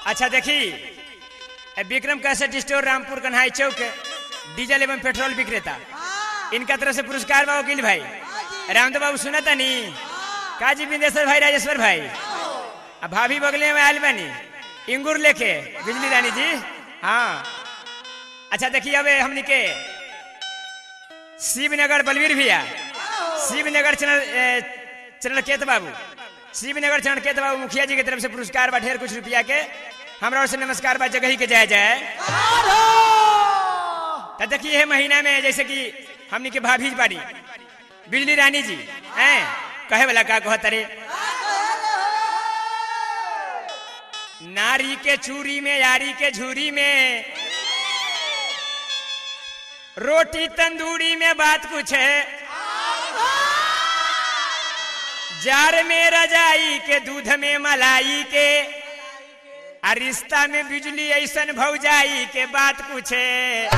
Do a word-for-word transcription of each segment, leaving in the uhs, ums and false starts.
अच्छा देखी Vikram cassette store Rampur Kanhai Chowk diesel एवं पेट्रोल विक्रेता इनका तरफ से पुरस्कार बा वकील भाई रामदेव बाबू सुना था नी काजी बिंदेश्वर भाई राजेश्वर भाई अब भाभी बगले में आयल बनी इंगूर लेके बिजली रानी जी। हाँ अच्छा देखिए अब हमने के शिवनगर बलवीर भैया शिवनगर चरण चरणकेत बाबू शिवनगर चरणकेत बाबू मुखिया जी की तरफ से पुरस्कार बा ढेर कुछ रुपया के हमरा ओर से नमस्कार बा जगह ही के जाए जाए। तो देखिए महीना में जैसे कि हमने के भाभी बाड़ी बिजली रानी जी हैं कहे वाला का कहत रे नारी के चूरी में यारी के झूरी में रोटी तंदूरी में बात कुछ है जार में रजाई के दूध में मलाई के आ रिश्ता में बिजली ऐसन भौजाई के बात कुछ है।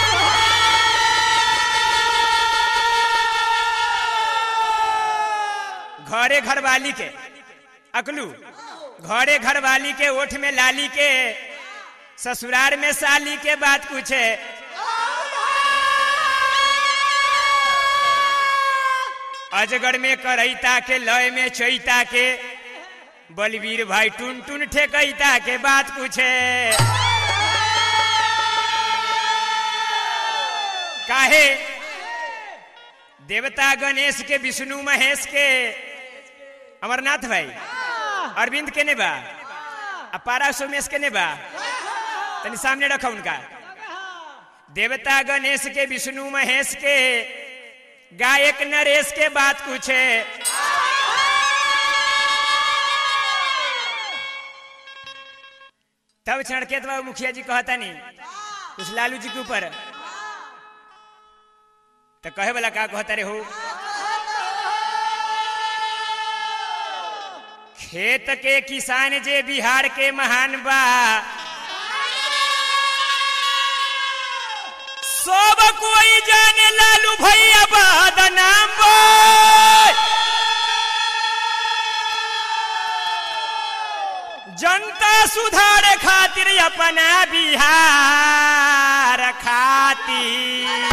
घरे घरवाली के अकलू घरे घरवाली के ओठ में लाली के ससुराल में साली के बात कुछ है। अजगर में करैता के लय में चैता के बलवीर भाई टुन टुन ठेकैता के बात कुछ है। काहे देवता गणेश के विष्णु महेश के अमरनाथ भाई अरविंद के ने बा अपारा सोमेश के ने बा तनी सामने रखा उनका देवता गणेश के विष्णु महेश के गायक नरेश के बात कुछ है। तब चरणकेत बाबू मुखिया जी कहता नहीं उस लालू जी के ऊपर तो कहे वाला का कहता रे हो खेत के किसान जे बिहार के महान बा सब कोई जाने लालू भैया बदनाम बा जनता सुधार खातिर अपना बिहार खातिर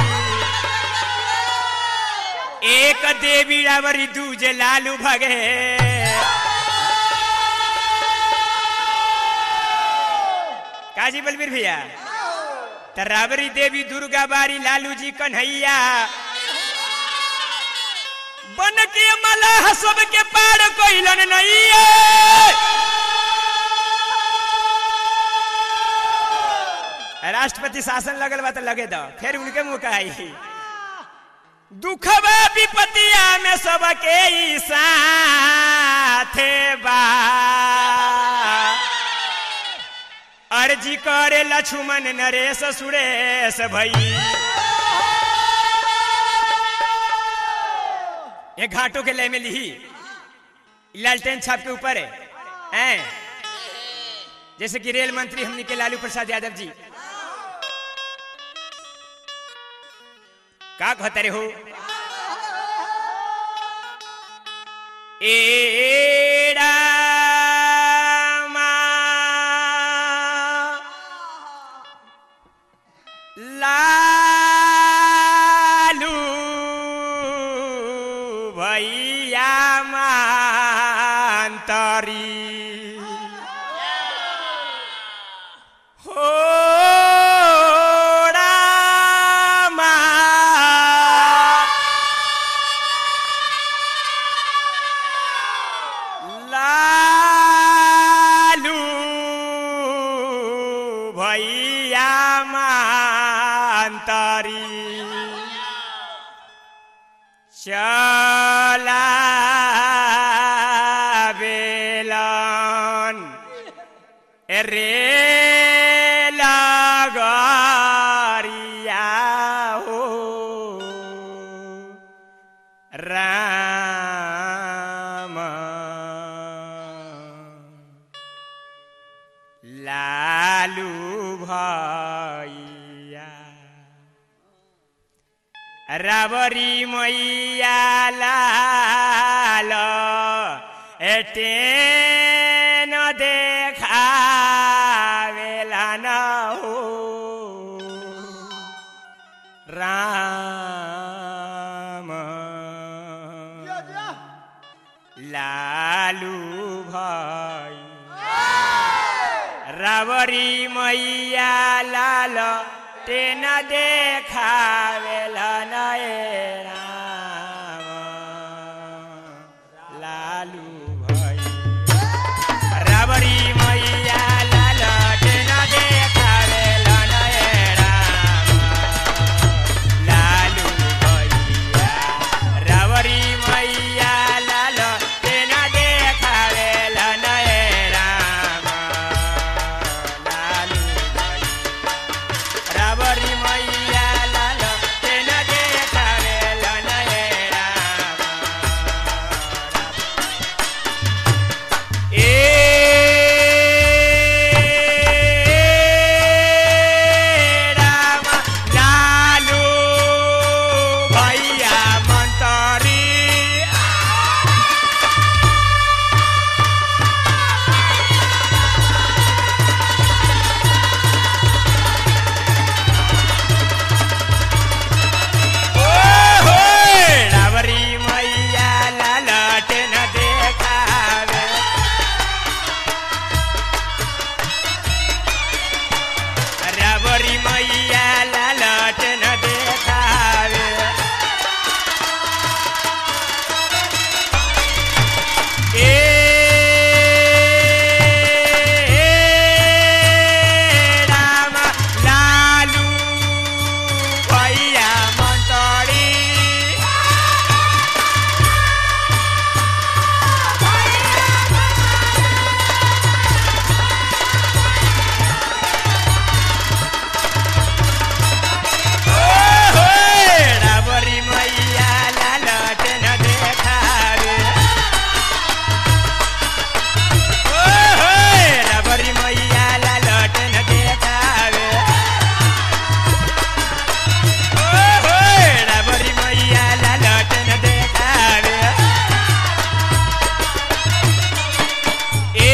एक देवी रावरी दूजे लालू भगे काजी बलवीर भैया रावरी देवी दुर्गा बारी लालू जी कन्हैया बन के मलाह सबके पार कोइलन नहीं राष्ट्रपति शासन लगल बा तो लगे दो फिर उनके मुंह का आई दुखबा विपतिया में सबके साथे बा अर्जी करे लक्ष्मण नरेश सुरेश भई ये घाटों के लय में लिही लालटेन छाप के ऊपर है जैसे कि रेल मंत्री हमने के लालू प्रसाद यादव जी का कहते रहे हो एड़ा लालू भैया मांतरी हो रामा लालू भैया मांतरी चला बेलन रे लगरिया हो राम लालू भैया रावरी मैया लाल एटे न देखा लालू भाई रावरी मैया लाल टेन देखावेला नए राम लालू भाई रावरी मैया लाल टेन देखावेला नए राम लालू भैया रावरी मैया लाल टेन देखावेला नए राम लालू भैया रावरी मैया लाल टेन देखावेला नए राम ए राम लालू भैया मंतरी ओ हो रावरी मैया लाल टेन देखावे रावरी मैया लाल टेन देखावे ए राम लालू भैया मंतरी ओ हो रावरी मैया लाल टेन देखावे ओ हो रावरी मैया लाल टेन देखावे ओ हो रावरी मैया लाल टेन देखावे ए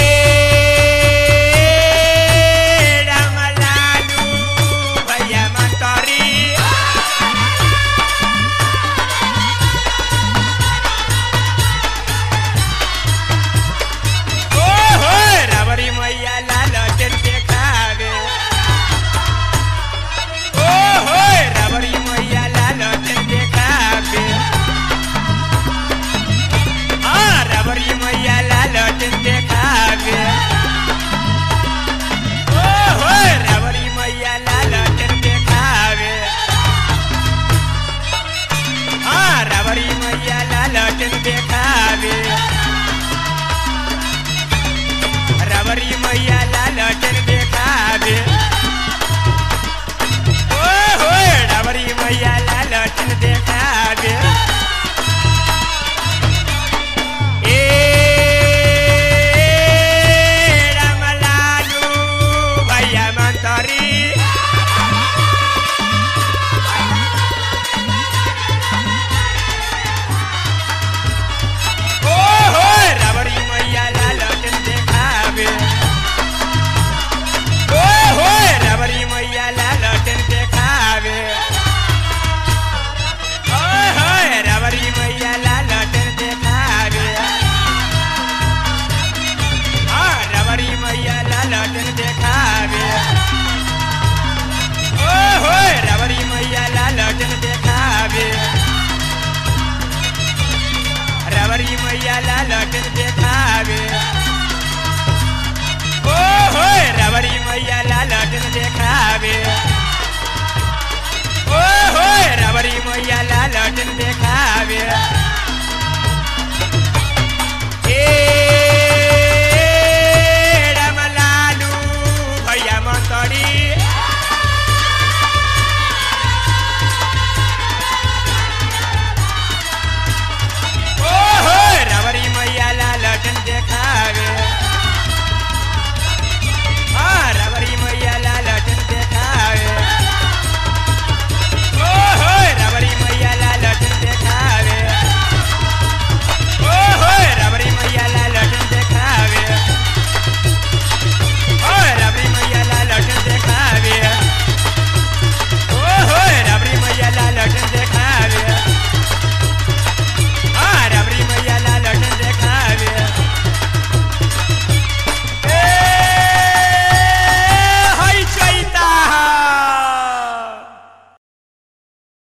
राम लालू भैया मंतरी ओ हो रावरी मैया लाल टेन देखावे ओ हो रावरी मैया लाल टेन देखावे हाँ रावरी मैया लाल टेन देखावे ओ हो रावरी मैया लाल टेन देखावे हाँ रावरी मैया लाल टेन देखावे रावरी मैया लाल टेन देखावे ओ हो रावरी मैया लाल टेन देखावे ए राम लालू भैया मंतरी ओ हो रावरी मैया लाल टेन देखावे ओ हो रावरी मैया लाल टेन देखावे ओ हो रावरी मैया लाल टेन देखावे हाँ रावरी मैया लाल टेन देखावे ओ हो रावरी मैया लाल टेन देखावे रावरी मैया लाल टेन देखावे ओ हो रावरी मैया लाल टेन देखावे ओ हो रावरी मैया लाल टेन देखावे